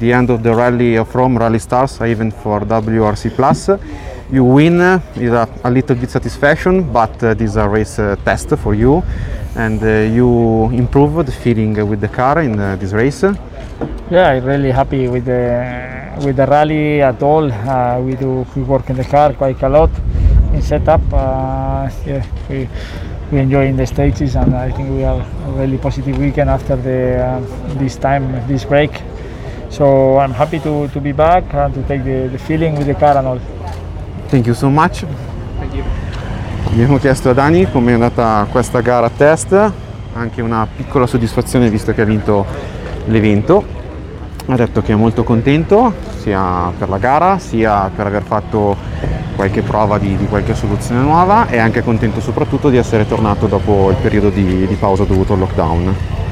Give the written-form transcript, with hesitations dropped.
the end of the rally of Rome, Rally Stars, even for WRC Plus. You win is a little bit satisfaction, but this is a race test for you, and you improve the feeling with the car in this race. Yeah, I'm really happy with the rally at all. We work in the car quite a lot in setup. Yeah, we enjoy in the stages, and I think we have a really positive weekend after this break. So I'm happy to be back and to take the feeling with the car and all. Thank you so much. Thank you. Abbiamo chiesto a Dani come è andata questa gara a test, anche una piccola soddisfazione visto che ha vinto l'evento. Ha detto che è molto contento sia per la gara sia per aver fatto qualche prova di qualche soluzione nuova, e anche contento soprattutto di essere tornato dopo il periodo di pausa dovuto al lockdown.